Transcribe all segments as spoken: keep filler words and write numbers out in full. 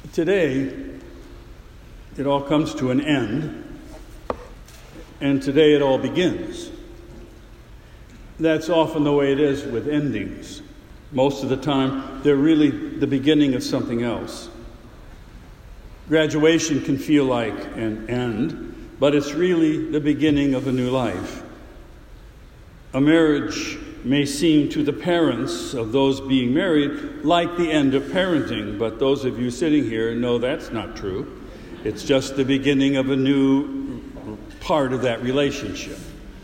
Today, it all comes to an end, and today it all begins. That's often the way it is with endings. Most of the time, they're really the beginning of something else. Graduation can feel like an end, but it's really the beginning of a new life. A marriage may seem to the parents of those being married like the end of parenting, but those of you sitting here know that's not true. It's just the beginning of a new part of that relationship.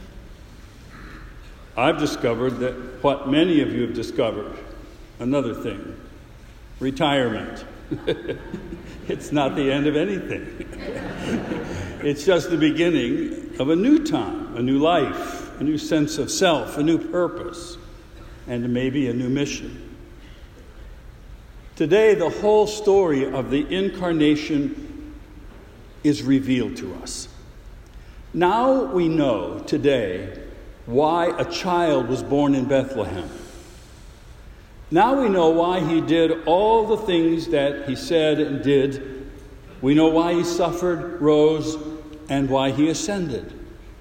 I've discovered that what many of you have discovered, another thing, retirement. It's not the end of anything. It's just the beginning of a new time, a new life, a new sense of self, a new purpose, and maybe a new mission. Today, the whole story of the incarnation is revealed to us. Now we know today why a child was born in Bethlehem. Now we know why he did all the things that he said and did. We know why he suffered, rose, and why he ascended.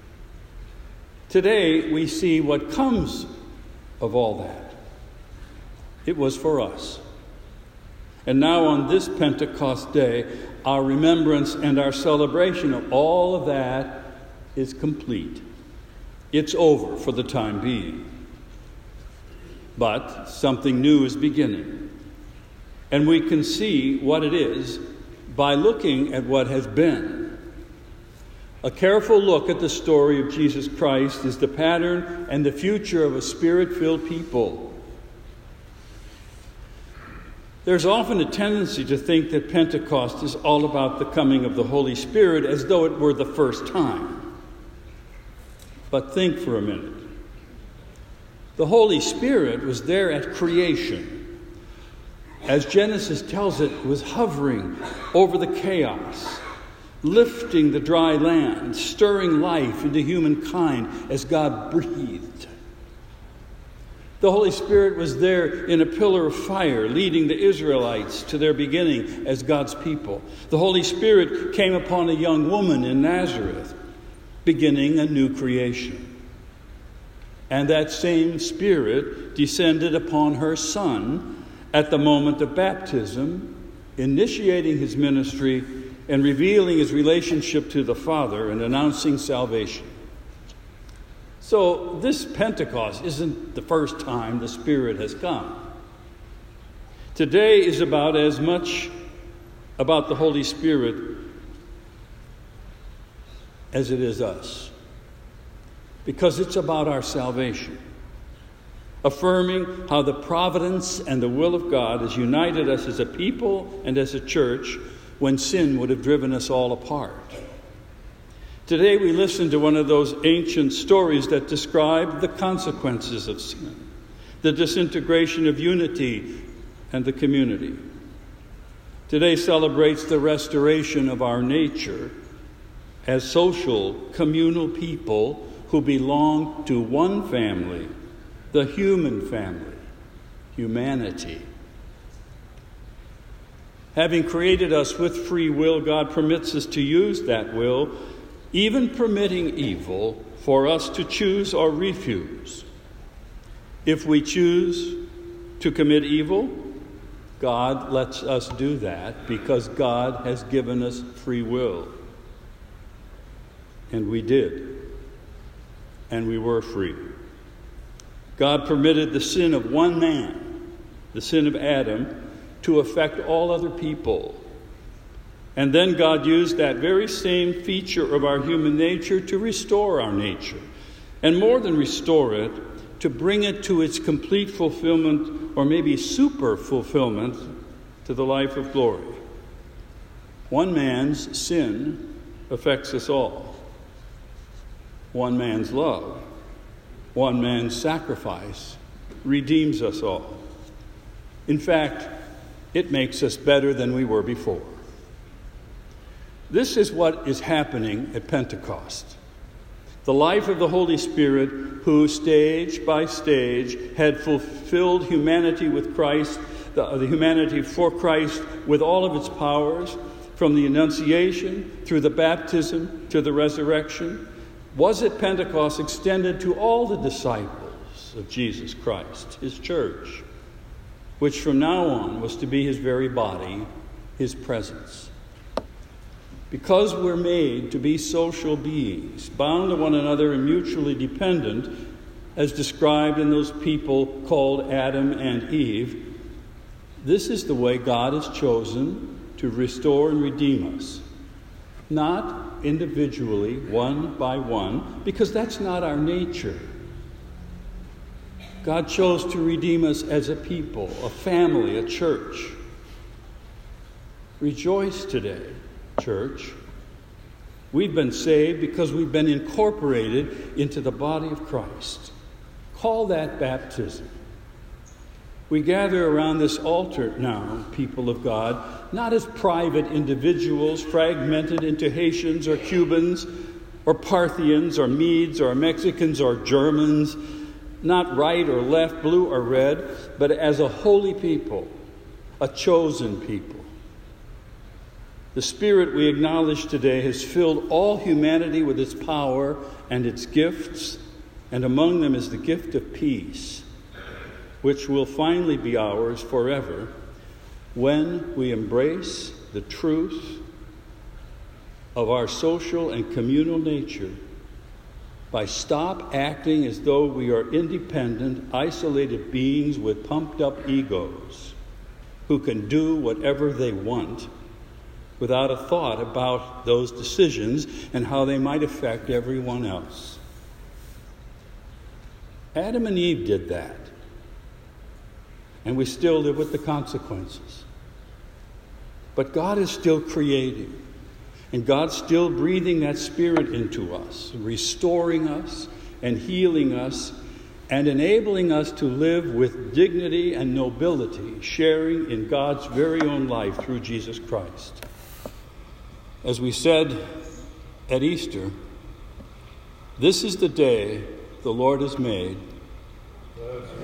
Today we see what comes of all that. It was for us. And now on this Pentecost day, our remembrance and our celebration of all of that is complete. It's over for the time being. But something new is beginning. And we can see what it is by looking at what has been. A careful look at the story of Jesus Christ is the pattern and the future of a Spirit-filled people. There's often a tendency to think that Pentecost is all about the coming of the Holy Spirit as though it were the first time. But think for a minute. The Holy Spirit was there at creation. As Genesis tells it, it was hovering over the chaos, lifting the dry land, stirring life into humankind as God breathed. The Holy Spirit was there in a pillar of fire, leading the Israelites to their beginning as God's people. The Holy Spirit came upon a young woman in Nazareth, beginning a new creation. And that same Spirit descended upon her Son at the moment of baptism, initiating his ministry and revealing his relationship to the Father and announcing salvation. So this Pentecost isn't the first time the Spirit has come. Today is about as much about the Holy Spirit as it is us. Because it's about our salvation. Affirming how the providence and the will of God has united us as a people and as a church when sin would have driven us all apart. Today we listen to one of those ancient stories that describe the consequences of sin, the disintegration of unity and the community. Today celebrates the restoration of our nature as social, communal people who belong to one family, the human family, humanity. Having created us with free will, God permits us to use that will, even permitting evil for us to choose or refuse. If we choose to commit evil, God lets us do that because God has given us free will. And we did. And we were free. God permitted the sin of one man, the sin of Adam, to affect all other people. And then God used that very same feature of our human nature to restore our nature. And more than restore it, to bring it to its complete fulfillment, or maybe super fulfillment, to the life of glory. One man's sin affects us all. One man's love, one man's sacrifice redeems us all. In fact, it makes us better than we were before. This is what is happening at Pentecost. The life of the Holy Spirit, who stage by stage had fulfilled humanity with Christ, the, the humanity for Christ with all of its powers, from the Annunciation through the baptism to the resurrection, was at Pentecost extended to all the disciples of Jesus Christ, his church, which from now on was to be his very body, his presence. Because we're made to be social beings, bound to one another and mutually dependent, as described in those people called Adam and Eve, this is the way God has chosen to restore and redeem us. Not individually, one by one, because that's not our nature. God chose to redeem us as a people, a family, a church. Rejoice today, church. We've been saved because we've been incorporated into the body of Christ. Call that baptism. We gather around this altar now, people of God, not as private individuals fragmented into Haitians or Cubans or Parthians or Medes or Mexicans or Germans, not right or left, blue or red, but as a holy people, a chosen people. The Spirit we acknowledge today has filled all humanity with its power and its gifts, and among them is the gift of peace, which will finally be ours forever when we embrace the truth of our social and communal nature by stop acting as though we are independent, isolated beings with pumped-up egos who can do whatever they want without a thought about those decisions and how they might affect everyone else. Adam and Eve did that, and we still live with the consequences. But God is still creating, and God's still breathing that Spirit into us, restoring us and healing us and enabling us to live with dignity and nobility, sharing in God's very own life through Jesus Christ. As we said at Easter, this is the day the Lord has made.